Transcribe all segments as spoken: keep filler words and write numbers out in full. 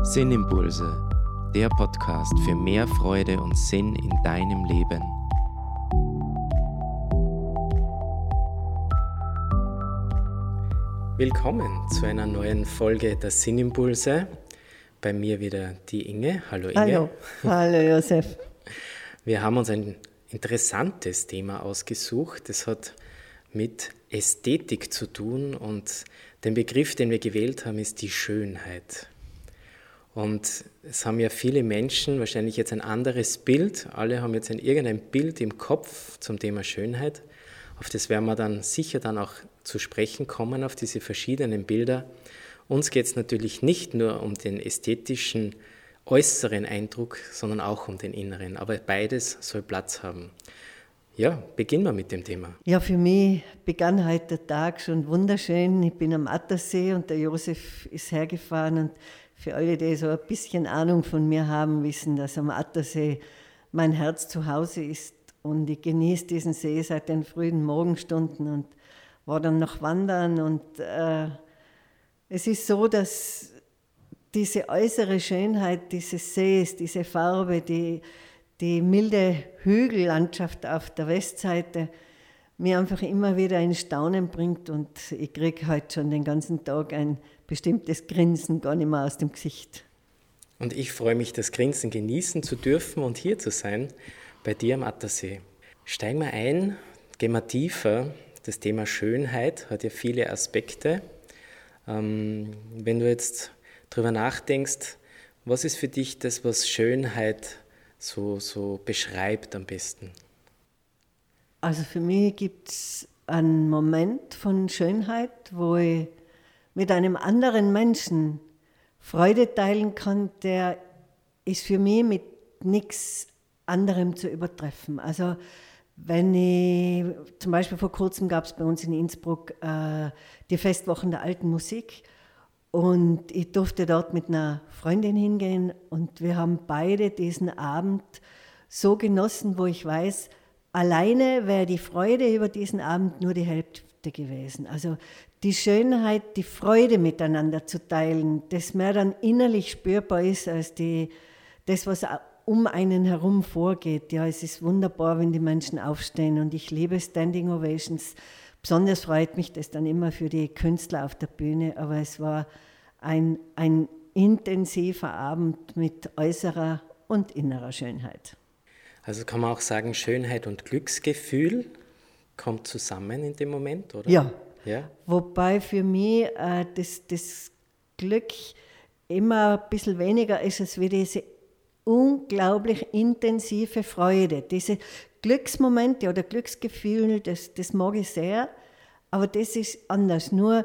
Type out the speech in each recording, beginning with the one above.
Sinnimpulse, der Podcast für mehr Freude und Sinn in deinem Leben. Willkommen zu einer neuen Folge der Sinnimpulse. Bei mir wieder die Inge. Hallo Inge. Hallo, hallo Josef. Wir haben uns ein interessantes Thema ausgesucht. Das hat mit Ästhetik zu tun und der Begriff, den wir gewählt haben, ist die Schönheit. Und es haben ja viele Menschen wahrscheinlich jetzt ein anderes Bild. Alle haben jetzt ein, irgendein Bild im Kopf zum Thema Schönheit. Auf das werden wir dann sicher dann auch zu sprechen kommen, auf diese verschiedenen Bilder. Uns geht es natürlich nicht nur um den ästhetischen, äußeren Eindruck, sondern auch um den inneren. Aber beides soll Platz haben. Ja, beginnen wir mit dem Thema. Ja, für mich begann heute der Tag schon wunderschön. Ich bin am Attersee und der Josef ist hergefahren. Und für alle, die so ein bisschen Ahnung von mir haben, wissen, dass am Attersee mein Herz zu Hause ist. Und ich genieße diesen See seit den frühen Morgenstunden und war dann noch wandern. Und äh, es ist so, dass diese äußere Schönheit dieses Sees, diese Farbe, die, die milde Hügellandschaft auf der Westseite mir einfach immer wieder in Staunen bringt. Und ich kriege heute schon den ganzen Tag ein bestimmtes Grinsen gar nicht mehr aus dem Gesicht. Und ich freue mich, das Grinsen genießen zu dürfen und hier zu sein, bei dir am Attersee. Steigen wir ein, gehen wir tiefer. Das Thema Schönheit hat ja viele Aspekte. Ähm, wenn du jetzt darüber nachdenkst, was ist für dich das, was Schönheit so, so beschreibt am besten? Also für mich gibt es einen Moment von Schönheit, wo ich mit einem anderen Menschen Freude teilen kann, der ist für mich mit nichts anderem zu übertreffen. Also wenn ich, zum Beispiel vor kurzem gab es bei uns in Innsbruck äh, die Festwochen der alten Musik und ich durfte dort mit einer Freundin hingehen und wir haben beide diesen Abend so genossen, wo ich weiß, alleine wäre die Freude über diesen Abend nur die Hälfte gewesen. Also die Schönheit, die Freude miteinander zu teilen, das mehr dann innerlich spürbar ist als die, das, was um einen herum vorgeht. Ja, es ist wunderbar, wenn die Menschen aufstehen und ich liebe Standing Ovations. Besonders freut mich das dann immer für die Künstler auf der Bühne, aber es war ein, ein intensiver Abend mit äußerer und innerer Schönheit. Also kann man auch sagen, Schönheit und Glücksgefühl kommt zusammen in dem Moment, oder? Ja, ja? Wobei für mich äh, das, das Glück immer ein bisschen weniger ist als wie diese unglaublich intensive Freude. Diese Glücksmomente oder Glücksgefühle, das, das mag ich sehr, aber das ist anders. Nur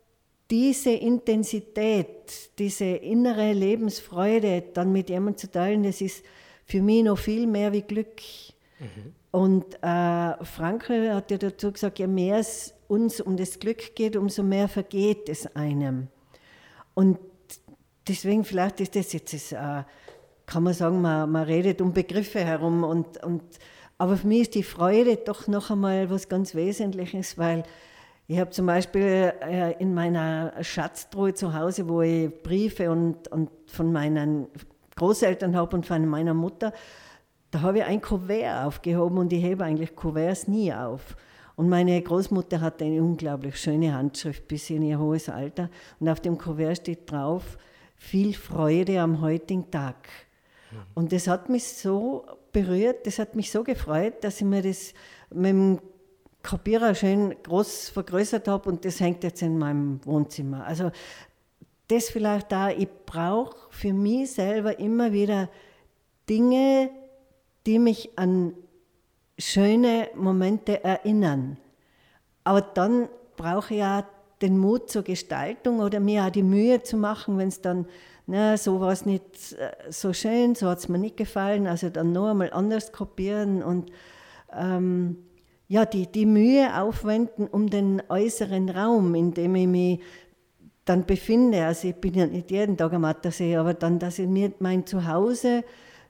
diese Intensität, diese innere Lebensfreude dann mit jemandem zu teilen, das ist für mich noch viel mehr wie Glück. Mhm. Und äh, Frankl hat ja dazu gesagt, je mehr es uns um das Glück geht, umso mehr vergeht es einem. Und deswegen vielleicht ist das jetzt, das, äh, kann man sagen, man, man redet um Begriffe herum. Und, und, aber für mich ist die Freude doch noch einmal was ganz Wesentliches, weil ich habe zum Beispiel äh, in meiner Schatztruhe zu Hause, wo ich Briefe und, und von meinen Großeltern habe und von meiner Mutter, da habe ich ein Kuvert aufgehoben und ich hebe eigentlich Kuverts nie auf. Und meine Großmutter hatte eine unglaublich schöne Handschrift bis in ihr hohes Alter. Und auf dem Kuvert steht drauf, viel Freude am heutigen Tag. Mhm. Und das hat mich so berührt, das hat mich so gefreut, dass ich mir das mit dem Kopierer schön groß vergrößert habe und das hängt jetzt in meinem Wohnzimmer. Also das vielleicht da, ich brauche für mich selber immer wieder Dinge, die mich an schöne Momente erinnern. Aber dann brauche ich ja den Mut zur Gestaltung oder mir auch die Mühe zu machen, wenn es dann, na, so war es nicht so schön, so hat es mir nicht gefallen, also dann noch einmal anders kopieren und ähm, ja, die, die Mühe aufwenden um den äußeren Raum, in dem ich mich dann befinde. Also ich bin ja nicht jeden Tag am Attersee, aber dann, dass ich mir mein Zuhause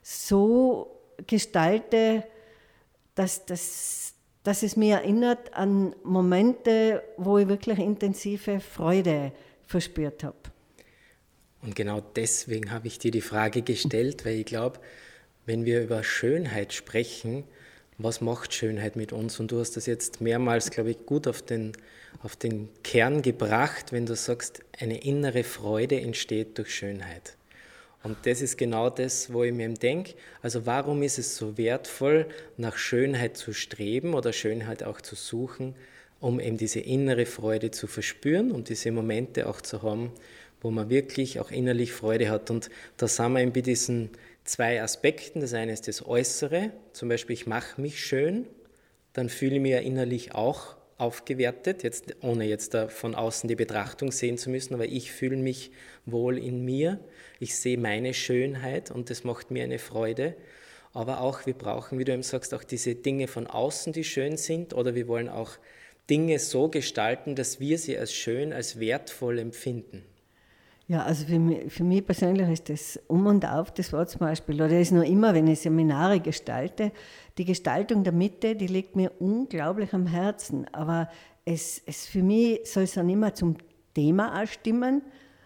so gestalte, dass, dass, dass es mich erinnert an Momente, wo ich wirklich intensive Freude verspürt habe. Und genau deswegen habe ich dir die Frage gestellt, weil ich glaube, wenn wir über Schönheit sprechen, was macht Schönheit mit uns? Und du hast das jetzt mehrmals, glaube ich, gut auf den, auf den Kern gebracht, wenn du sagst, eine innere Freude entsteht durch Schönheit. Und das ist genau das, wo ich mir denke, also warum ist es so wertvoll, nach Schönheit zu streben oder Schönheit auch zu suchen, um eben diese innere Freude zu verspüren und diese Momente auch zu haben, wo man wirklich auch innerlich Freude hat. Und da sind wir eben bei diesen zwei Aspekten. Das eine ist das Äußere, zum Beispiel ich mache mich schön, dann fühle ich mich ja innerlich auch aufgewertet, jetzt, ohne jetzt da von außen die Betrachtung sehen zu müssen, aber ich fühle mich wohl in mir, ich sehe meine Schönheit und das macht mir eine Freude. Aber auch, wir brauchen, wie du eben sagst, auch diese Dinge von außen, die schön sind, oder wir wollen auch Dinge so gestalten, dass wir sie als schön, als wertvoll empfinden. Ja, also für mich, für mich persönlich ist das Um und Auf, das war zum Beispiel, oder ist noch immer, wenn ich Seminare gestalte, die Gestaltung der Mitte, die liegt mir unglaublich am Herzen. Aber es, es für mich soll es dann immer zum Thema auch stimmen.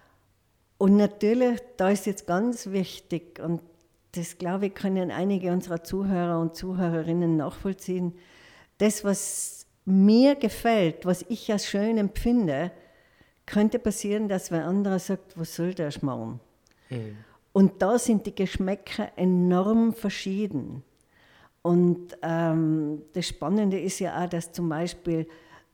Und natürlich, da ist jetzt ganz wichtig, und das glaube ich, können einige unserer Zuhörer und Zuhörerinnen nachvollziehen, das, was mir gefällt, was ich als schön empfinde, könnte passieren, dass wer anderer sagt, was soll der Schmarrn? Mhm. Und da sind die Geschmäcker enorm verschieden. Und ähm, das Spannende ist ja auch, dass zum Beispiel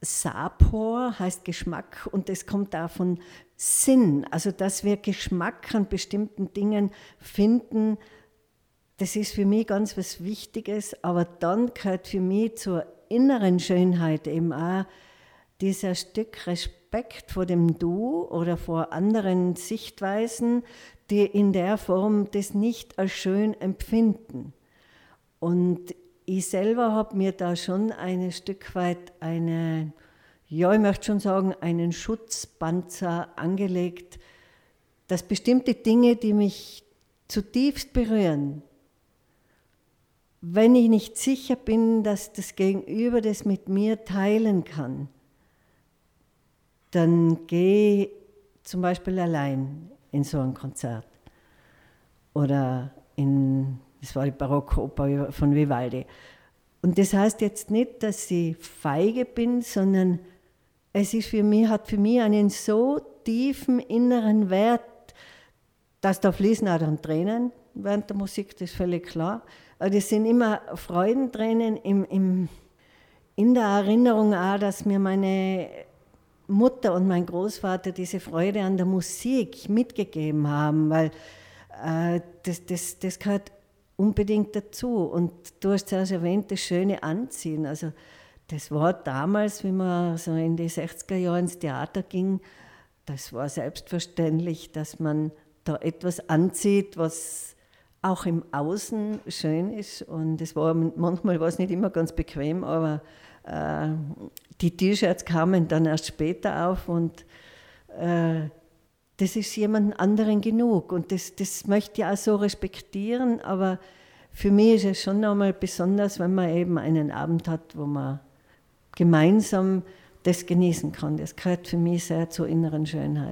Sapor heißt Geschmack und das kommt auch von Sinn. Also dass wir Geschmack an bestimmten Dingen finden, das ist für mich ganz was Wichtiges. Aber dann gehört für mich zur inneren Schönheit eben auch dieser Stück Respekt vor dem Du oder vor anderen Sichtweisen, die in der Form das nicht als schön empfinden. Und ich selber habe mir da schon ein Stück weit eine, ja, ich möchte schon sagen, einen Schutzpanzer angelegt, dass bestimmte Dinge, die mich zutiefst berühren, wenn ich nicht sicher bin, dass das Gegenüber das mit mir teilen kann, dann gehe ich zum Beispiel allein in so ein Konzert. Oder in, das war die Barockoper von Vivaldi. Und das heißt jetzt nicht, dass ich feige bin, sondern es ist für mich, hat für mich einen so tiefen inneren Wert, dass da fließen auch dann Tränen während der Musik, das ist völlig klar. Aber das sind immer Freudentränen im, im, in der Erinnerung auch, dass mir meine Mutter und mein Großvater diese Freude an der Musik mitgegeben haben, weil äh, das, das, das gehört unbedingt dazu. Und du hast zuerst erwähnt, das schöne Anziehen. Also das war damals, wie man so in die sechziger Jahre ins Theater ging, das war selbstverständlich, dass man da etwas anzieht, was auch im Außen schön ist. Und es war, manchmal war es nicht immer ganz bequem, aber äh, die T-Shirts kamen dann erst später auf und äh, das ist jemand anderen genug. Und das, das möchte ich auch so respektieren, aber für mich ist es schon nochmal besonders, wenn man eben einen Abend hat, wo man gemeinsam das genießen kann. Das gehört für mich sehr zur inneren Schönheit.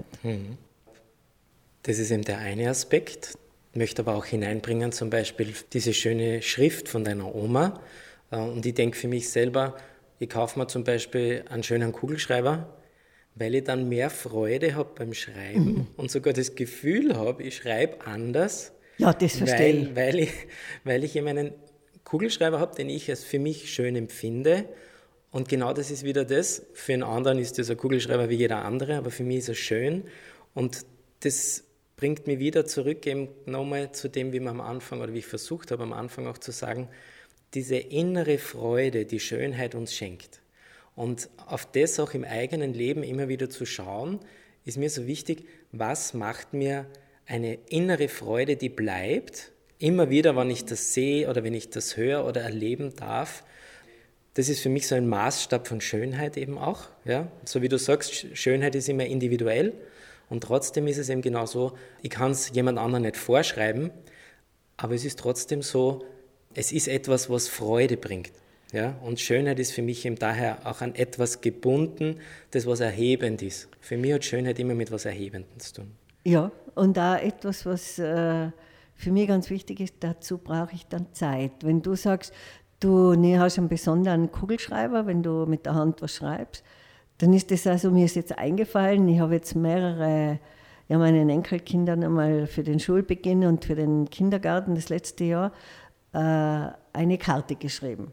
Das ist eben der eine Aspekt. Ich möchte aber auch hineinbringen, zum Beispiel diese schöne Schrift von deiner Oma. Und ich denke für mich selber, ich kaufe mir zum Beispiel einen schönen Kugelschreiber, weil ich dann mehr Freude habe beim Schreiben mhm. und sogar das Gefühl habe, ich schreibe anders. Ja, das verstehe ich. Weil ich, weil ich eben einen Kugelschreiber habe, den ich als für mich schön empfinde. Und genau das ist wieder das. Für einen anderen ist das ein Kugelschreiber wie jeder andere, aber für mich ist er schön. Und das bringt mich wieder zurück eben nochmal zu dem, wie man am Anfang, oder wie ich versucht habe am Anfang auch zu sagen, diese innere Freude, die Schönheit uns schenkt. Und auf das auch im eigenen Leben immer wieder zu schauen, ist mir so wichtig, was macht mir eine innere Freude, die bleibt, immer wieder, wenn ich das sehe oder wenn ich das höre oder erleben darf. Das ist für mich so ein Maßstab von Schönheit eben auch. Ja? So wie du sagst, Schönheit ist immer individuell und trotzdem ist es eben genau so, ich kann es jemand anderem nicht vorschreiben, aber es ist trotzdem so, es ist etwas, was Freude bringt. Ja? Und Schönheit ist für mich eben daher auch an etwas gebunden, das was erhebend ist. Für mich hat Schönheit immer mit was Erhebendem zu tun. Ja, und auch etwas, was äh, für mich ganz wichtig ist, dazu brauche ich dann Zeit. Wenn du sagst, du nee, hast einen besonderen Kugelschreiber, wenn du mit der Hand was schreibst, dann ist das also, mir ist jetzt eingefallen, ich habe jetzt mehrere, ja, meinen Enkelkindern einmal für den Schulbeginn und für den Kindergarten das letzte Jahr äh, eine Karte geschrieben.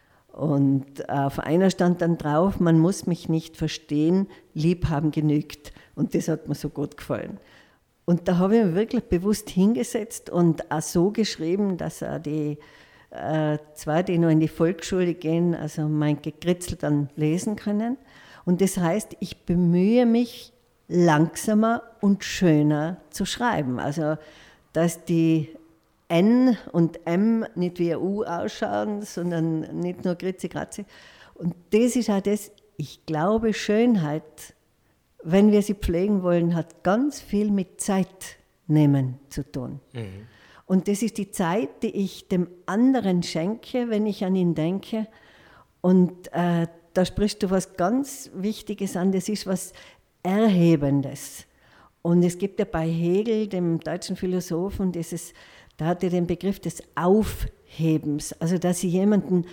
Und auf einer stand dann drauf, man muss mich nicht verstehen, lieb haben genügt. Und das hat mir so gut gefallen. Und da habe ich mich wirklich bewusst hingesetzt und auch so geschrieben, dass auch die äh, zwei, die noch in die Volksschule gehen, also mein Gekritzel dann lesen können. Und das heißt, ich bemühe mich, langsamer und schöner zu schreiben. Also, dass die N und M nicht wie ein U ausschauen, sondern nicht nur Gritzi Gratzi. Und das ist auch das, ich glaube, Schönheit, wenn wir sie pflegen wollen, hat ganz viel mit Zeit nehmen zu tun. Mhm. Und das ist die Zeit, die ich dem anderen schenke, wenn ich an ihn denke. Und äh, da sprichst du was ganz Wichtiges an, das ist was Erhebendes. Und es gibt ja bei Hegel, dem deutschen Philosophen, dieses, da hat er den Begriff des Aufhebens, also dass ich jemanden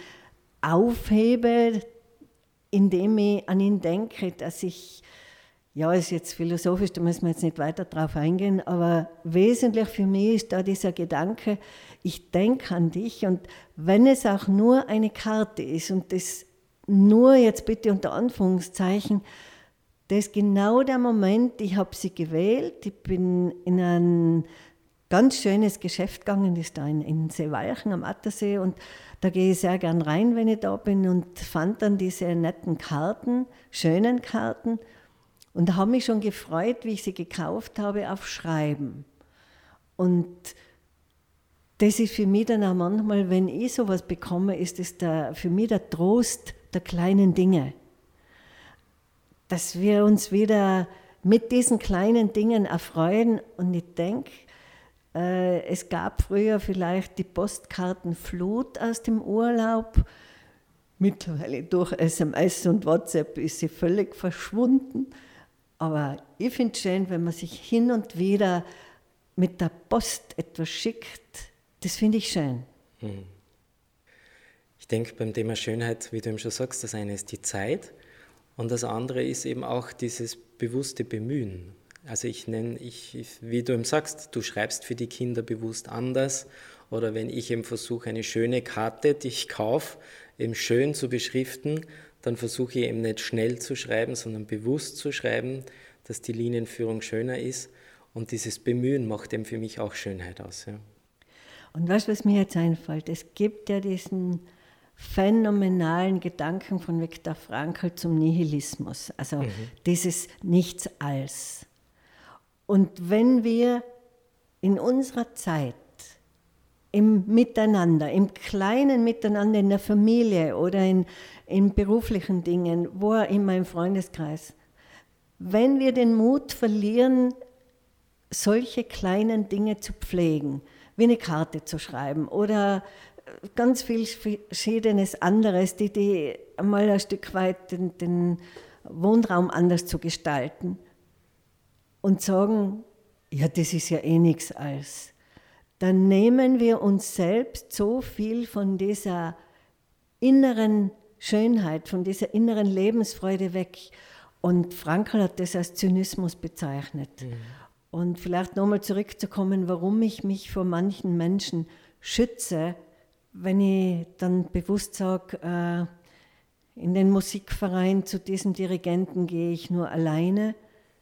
aufhebe, indem ich an ihn denke, dass ich, ja, ist jetzt philosophisch, da müssen wir jetzt nicht weiter drauf eingehen, aber wesentlich für mich ist da dieser Gedanke, ich denke an dich und wenn es auch nur eine Karte ist und das nur jetzt bitte unter Anführungszeichen, das ist genau der Moment, ich habe sie gewählt, ich bin in ein ganz schönes Geschäft gegangen, das ist da in, in Seewalchen am Attersee und da gehe ich sehr gern rein, wenn ich da bin und fand dann diese netten Karten, schönen Karten und habe mich schon gefreut, wie ich sie gekauft habe, auf Schreiben. Und das ist für mich dann auch manchmal, wenn ich sowas bekomme, ist das der, für mich der Trost der kleinen Dinge. Dass wir uns wieder mit diesen kleinen Dingen erfreuen und ich denke, äh, es gab früher vielleicht die Postkartenflut aus dem Urlaub. Mittlerweile durch S M S und WhatsApp ist sie völlig verschwunden. Aber ich finde es schön, wenn man sich hin und wieder mit der Post etwas schickt. Das finde ich schön. Hm. Ich denke beim Thema Schönheit, wie du eben schon sagst, das eine ist die Zeit und das andere ist eben auch dieses bewusste Bemühen. Also ich nenne, ich, wie du eben sagst, du schreibst für die Kinder bewusst anders oder wenn ich eben versuche, eine schöne Karte, die ich kaufe, eben schön zu beschriften, dann versuche ich eben nicht schnell zu schreiben, sondern bewusst zu schreiben, dass die Linienführung schöner ist und dieses Bemühen macht eben für mich auch Schönheit aus. Ja. Und weißt du, was mir jetzt einfällt? Es gibt ja diesen phänomenalen Gedanken von Viktor Frankl zum Nihilismus, also mhm. dieses Nichts als. Und wenn wir in unserer Zeit im Miteinander, im kleinen Miteinander in der Familie oder in, in beruflichen Dingen, wo immer im Freundeskreis, wenn wir den Mut verlieren, solche kleinen Dinge zu pflegen, wie eine Karte zu schreiben oder ganz viel Verschiedenes anderes, die, die einmal ein Stück weit den, den Wohnraum anders zu gestalten und sagen, ja, das ist ja eh nichts als. Dann nehmen wir uns selbst so viel von dieser inneren Schönheit, von dieser inneren Lebensfreude weg. Und Frankl hat das als Zynismus bezeichnet. Mhm. Und vielleicht nochmal zurückzukommen, warum ich mich vor manchen Menschen schütze, wenn ich dann bewusst sage, äh, in den Musikverein zu diesem Dirigenten gehe ich nur alleine,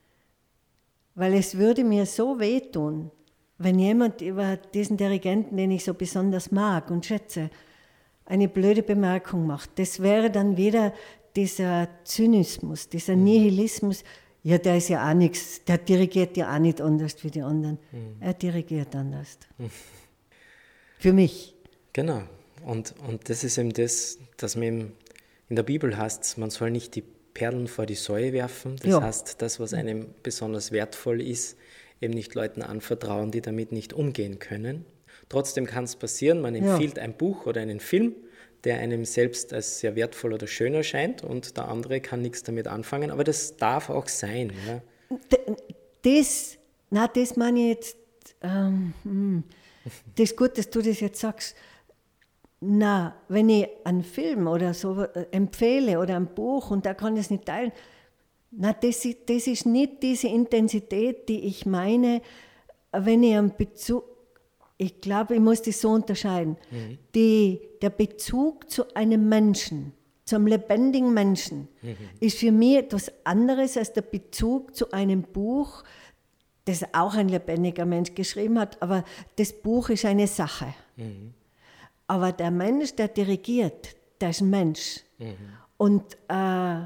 weil es würde mir so wehtun, wenn jemand über diesen Dirigenten, den ich so besonders mag und schätze, eine blöde Bemerkung macht. Das wäre dann wieder dieser Zynismus, dieser Nihilismus. Ja, der ist ja auch nichts, der dirigiert ja auch nicht anders wie die anderen. Mhm. Er dirigiert anders. Mhm. Für mich. Genau. Und, und das ist eben das, dass man eben in der Bibel heißt, man soll nicht die Perlen vor die Säue werfen. Das ja. heißt, das, was einem besonders wertvoll ist, eben nicht Leuten anvertrauen, die damit nicht umgehen können. Trotzdem kann es passieren, man empfiehlt ja. ein Buch oder einen Film, der einem selbst als sehr wertvoll oder schön erscheint und der andere kann nichts damit anfangen, aber das darf auch sein. Ja. Das na, das meine ich jetzt, ähm, hm, das ist gut, dass du das jetzt sagst. Na, wenn ich einen Film oder so empfehle oder ein Buch und da kann ich es nicht teilen, na, das, das ist nicht diese Intensität, die ich meine, wenn ich einen Bezug, ich glaube, ich muss das so unterscheiden, mhm. die, der Bezug zu einem Menschen, zu einem lebendigen Menschen, mhm. ist für mich etwas anderes als der Bezug zu einem Buch, das auch ein lebendiger Mensch geschrieben hat, aber das Buch ist eine Sache. Mhm. Aber der Mensch, der dirigiert, der ist ein Mensch. Mhm. Und äh,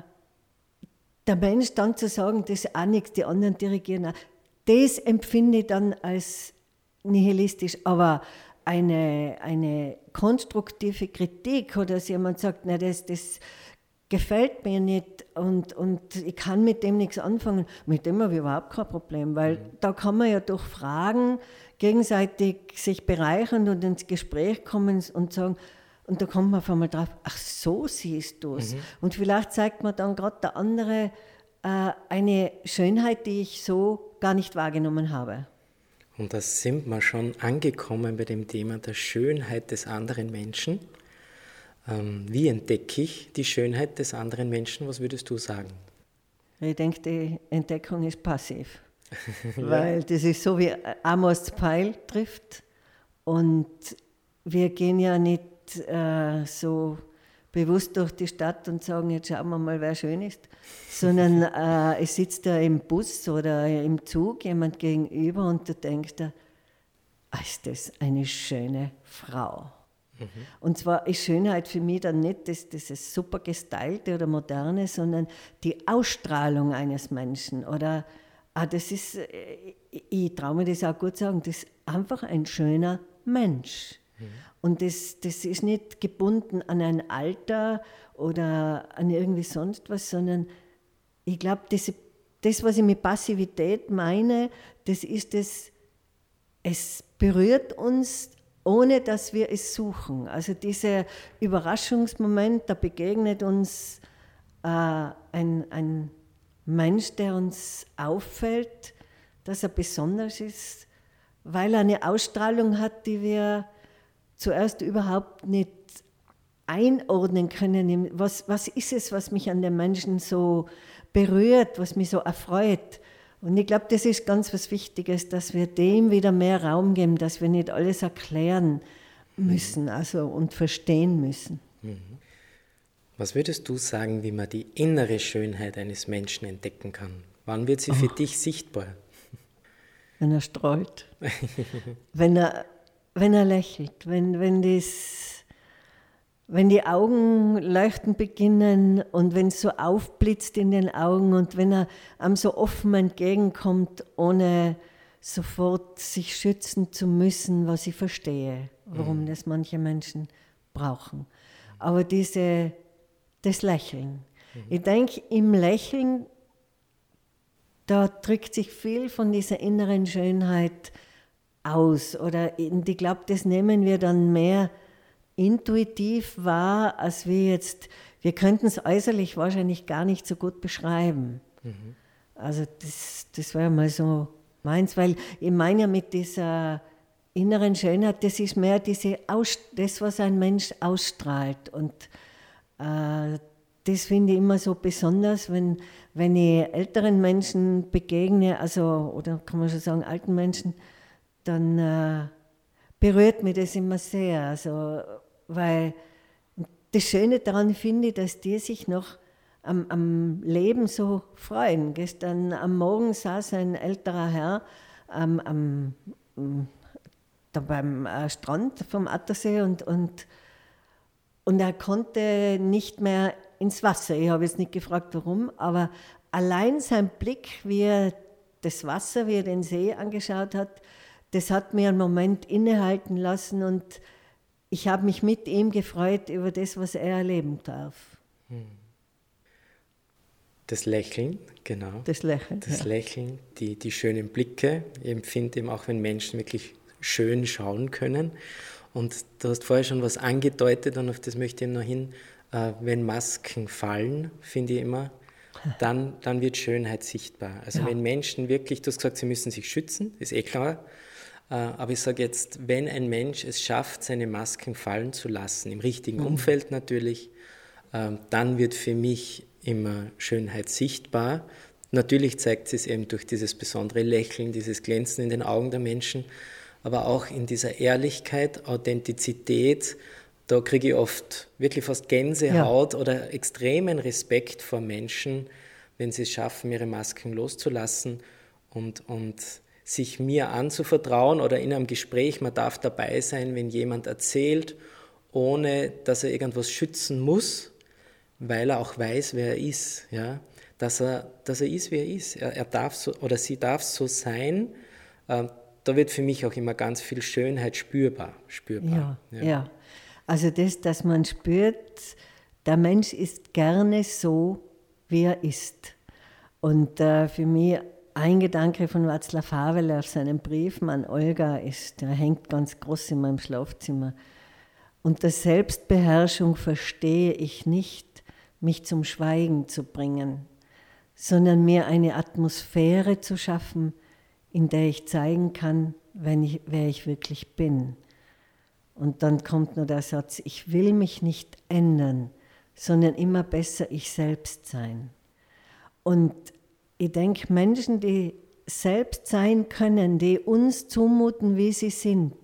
der Mensch dann zu sagen, das ist auch nichts, die anderen dirigieren auch, das empfinde ich dann als nihilistisch. Aber eine, eine konstruktive Kritik oder dass jemand sagt, na, das, das gefällt mir nicht und, und ich kann mit dem nichts anfangen, mit dem habe ich überhaupt kein Problem, weil mhm. da kann man ja durch Fragen gegenseitig sich bereichern und ins Gespräch kommen und sagen, und da kommt man auf einmal drauf, ach so siehst du es. Mhm. Und vielleicht zeigt man dann gerade der andere äh, eine Schönheit, die ich so gar nicht wahrgenommen habe. Und da sind wir schon angekommen bei dem Thema der Schönheit des anderen Menschen. Ähm, wie entdecke ich die Schönheit des anderen Menschen? Was würdest du sagen? Ich denke, die Entdeckung ist passiv. Ja. Weil das ist so, wie Amos Pfeil trifft. Und wir gehen ja nicht äh, so bewusst durch die Stadt und sagen, jetzt schauen wir mal, wer schön ist, sondern äh, es sitzt da im Bus oder im Zug jemand gegenüber und du denkst da, ah, ist das eine schöne Frau. Mhm. Und zwar ist Schönheit für mich dann nicht das, das super gestylte oder moderne, sondern die Ausstrahlung eines Menschen oder ah, das ist, ich traue mir das auch gut sagen, das ist einfach ein schöner Mensch. Mhm. Und das, das ist nicht gebunden an ein Alter oder an irgendwie sonst was, sondern ich glaube, das, das, was ich mit Passivität meine, das ist das, es berührt uns, ohne dass wir es suchen. Also dieser Überraschungsmoment, da begegnet uns äh, ein, ein Mensch, der uns auffällt, dass er besonders ist, weil er eine Ausstrahlung hat, die wir zuerst überhaupt nicht einordnen können. Was, was ist es, was mich an den Menschen so berührt, was mich so erfreut? Und ich glaube, das ist ganz was Wichtiges, dass wir dem wieder mehr Raum geben, dass wir nicht alles erklären müssen also, und verstehen müssen. Was würdest du sagen, wie man die innere Schönheit eines Menschen entdecken kann? Wann wird sie oh. für dich sichtbar? Wenn er strahlt, wenn, er, wenn er lächelt, wenn, wenn, das, wenn die Augen leuchten beginnen und wenn es so aufblitzt in den Augen und wenn er einem so offen entgegenkommt, ohne sofort sich schützen zu müssen, was ich verstehe, warum mhm. das manche Menschen brauchen. Aber diese, das Lächeln. Mhm. Ich denke, im Lächeln, da drückt sich viel von dieser inneren Schönheit aus. Oder ich glaube, das nehmen wir dann mehr intuitiv wahr, als wir jetzt, wir könnten es äußerlich wahrscheinlich gar nicht so gut beschreiben. Mhm. Also das, das wäre mal so meins, weil ich meine ja mit dieser inneren Schönheit, das ist mehr diese Aus, das, was ein Mensch ausstrahlt. Und äh, das finde ich immer so besonders, wenn, wenn ich älteren Menschen begegne, also, oder kann man schon sagen, alten Menschen, dann äh, berührt mich das immer sehr. Also, weil das Schöne daran finde ich, dass die sich noch am, am Leben so freuen. Gestern am Morgen saß ein älterer Herr am, am, da beim äh, Strand vom Attersee und, und, und er konnte nicht mehr ins Wasser. Ich habe jetzt nicht gefragt, warum, aber allein sein Blick, wie er das Wasser, wie er den See angeschaut hat, das hat mir einen Moment innehalten lassen und ich habe mich mit ihm gefreut über das, was er erleben darf. Das Lächeln, genau. Das Lächeln, Das ja. Lächeln, die, die schönen Blicke. Ich empfinde eben auch, wenn Menschen wirklich schön schauen können. Und du hast vorher schon was angedeutet und auf das möchte ich noch hin. Äh, wenn Masken fallen, finde ich immer, dann, dann wird Schönheit sichtbar. Also Ja. wenn Menschen wirklich, du hast gesagt, sie müssen sich schützen, ist eh klar, äh, aber ich sage jetzt, wenn ein Mensch es schafft, seine Masken fallen zu lassen, im richtigen mhm. Umfeld natürlich, äh, dann wird für mich immer Schönheit sichtbar. Natürlich zeigt sie es eben durch dieses besondere Lächeln, dieses Glänzen in den Augen der Menschen, aber auch in dieser Ehrlichkeit, Authentizität. Da kriege ich oft wirklich fast Gänsehaut ja. oder extremen Respekt vor Menschen, wenn sie es schaffen, ihre Masken loszulassen und, und sich mir anzuvertrauen oder in einem Gespräch, man darf dabei sein, wenn jemand erzählt, ohne dass er irgendwas schützen muss, weil er auch weiß, wer er ist, ja. Dass er, dass er ist, wie er ist. Er, er darf so, oder sie darf so sein. Äh, da wird für mich auch immer ganz viel Schönheit spürbar. spürbar. Ja, ja. ja. Also das, dass man spürt, der Mensch ist gerne so, wie er ist. Und äh, für mich ein Gedanke von Václav Havel auf seinen Briefen an Olga ist, der hängt ganz groß in meinem Schlafzimmer. Unter Selbstbeherrschung verstehe ich nicht, mich zum Schweigen zu bringen, sondern mir eine Atmosphäre zu schaffen, in der ich zeigen kann, wenn ich, wer ich wirklich bin. Und dann kommt nur der Satz, ich will mich nicht ändern, sondern immer besser ich selbst sein. Und ich denke, Menschen, die selbst sein können, die uns zumuten, wie sie sind,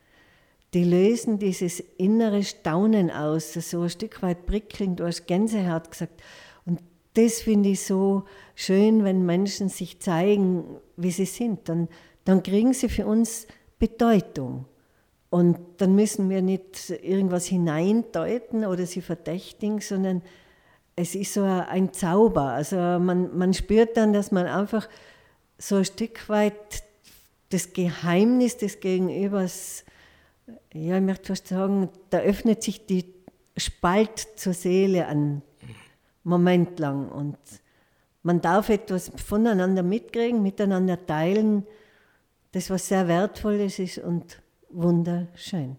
die lösen dieses innere Staunen aus, so ein Stück weit prickelnd, du hast Gänsehaut gesagt. Und das finde ich so schön, wenn Menschen sich zeigen, wie sie sind. Dann, dann kriegen sie für uns Bedeutung. Und dann müssen wir nicht irgendwas hineindeuten oder sie verdächtigen, sondern es ist so ein Zauber. Also man, man spürt dann, dass man einfach so ein Stück weit das Geheimnis des Gegenübers, ja, ich möchte fast sagen, da öffnet sich die Spalt zur Seele einen Moment lang. Und man darf etwas voneinander mitkriegen, miteinander teilen, das was sehr Wertvolles ist und wunderschön.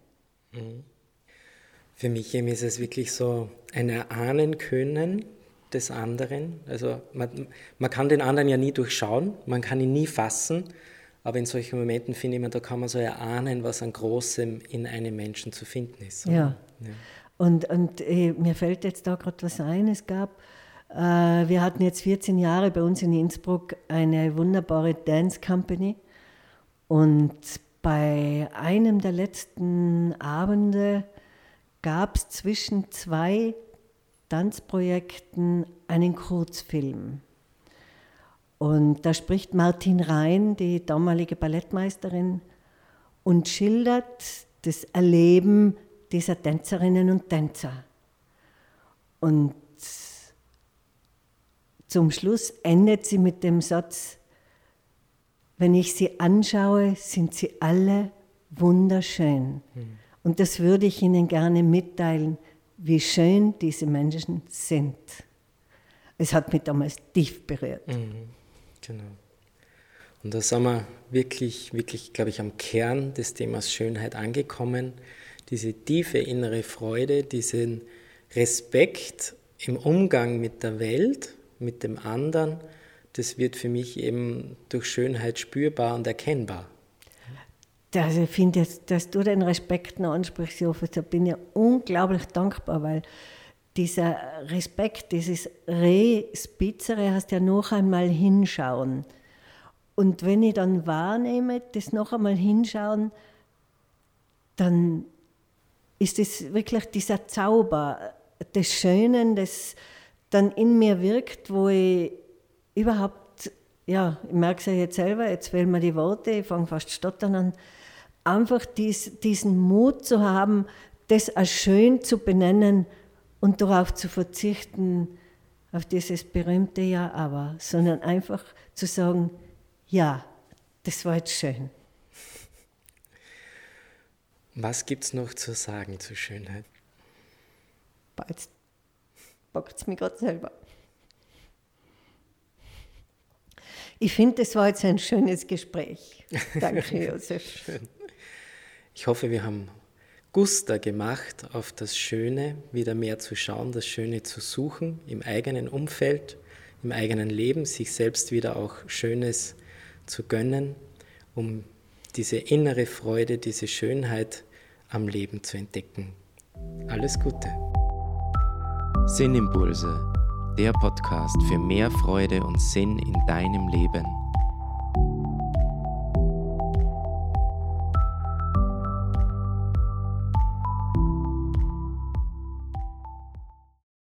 Für mich eben ist es wirklich so ein Erahnen können des anderen. Also man, man kann den anderen ja nie durchschauen, man kann ihn nie fassen, aber in solchen Momenten finde ich, da kann man so erahnen, was an Großem in einem Menschen zu finden ist. Ja, ja. Und, und äh, mir fällt jetzt da gerade was ein, es gab, äh, wir hatten jetzt vierzehn Jahre bei uns in Innsbruck eine wunderbare Dance Company und bei einem der letzten Abende gab es zwischen zwei Tanzprojekten einen Kurzfilm. Und da spricht Martin Rhein, die damalige Ballettmeisterin, und schildert das Erleben dieser Tänzerinnen und Tänzer. Und zum Schluss endet sie mit dem Satz, wenn ich sie anschaue, sind sie alle wunderschön. Mhm. Und das würde ich Ihnen gerne mitteilen, wie schön diese Menschen sind. Es hat mich damals tief berührt. Mhm. Genau. Und da sind wir wirklich, wirklich, glaube ich, am Kern des Themas Schönheit angekommen. Diese tiefe innere Freude, diesen Respekt im Umgang mit der Welt, mit dem anderen, das wird für mich eben durch Schönheit spürbar und erkennbar. Also ich finde, dass du den Respekt noch ansprichst, Jofes, da bin ich unglaublich dankbar, weil dieser Respekt, dieses Re-Spitzere heißt ja noch einmal hinschauen. Und wenn ich dann wahrnehme, das noch einmal hinschauen, dann ist es wirklich dieser Zauber des Schönen, das dann in mir wirkt, wo ich überhaupt, ja, ich merke es ja jetzt selber, jetzt fehlen mir die Worte, ich fange fast stottern an, einfach dies, diesen Mut zu haben, das als schön zu benennen und darauf zu verzichten, auf dieses berühmte Ja, aber, sondern einfach zu sagen, ja, das war jetzt schön. Was gibt es noch zu sagen zur Schönheit? Jetzt packt es mich gerade selber. Ich finde, das war jetzt ein schönes Gespräch. Danke, Josef. Schön. Ich hoffe, wir haben Guster gemacht, auf das Schöne wieder mehr zu schauen, das Schöne zu suchen im eigenen Umfeld, im eigenen Leben, sich selbst wieder auch Schönes zu gönnen, um diese innere Freude, diese Schönheit am Leben zu entdecken. Alles Gute. Sinnimpulse, der Podcast für mehr Freude und Sinn in deinem Leben.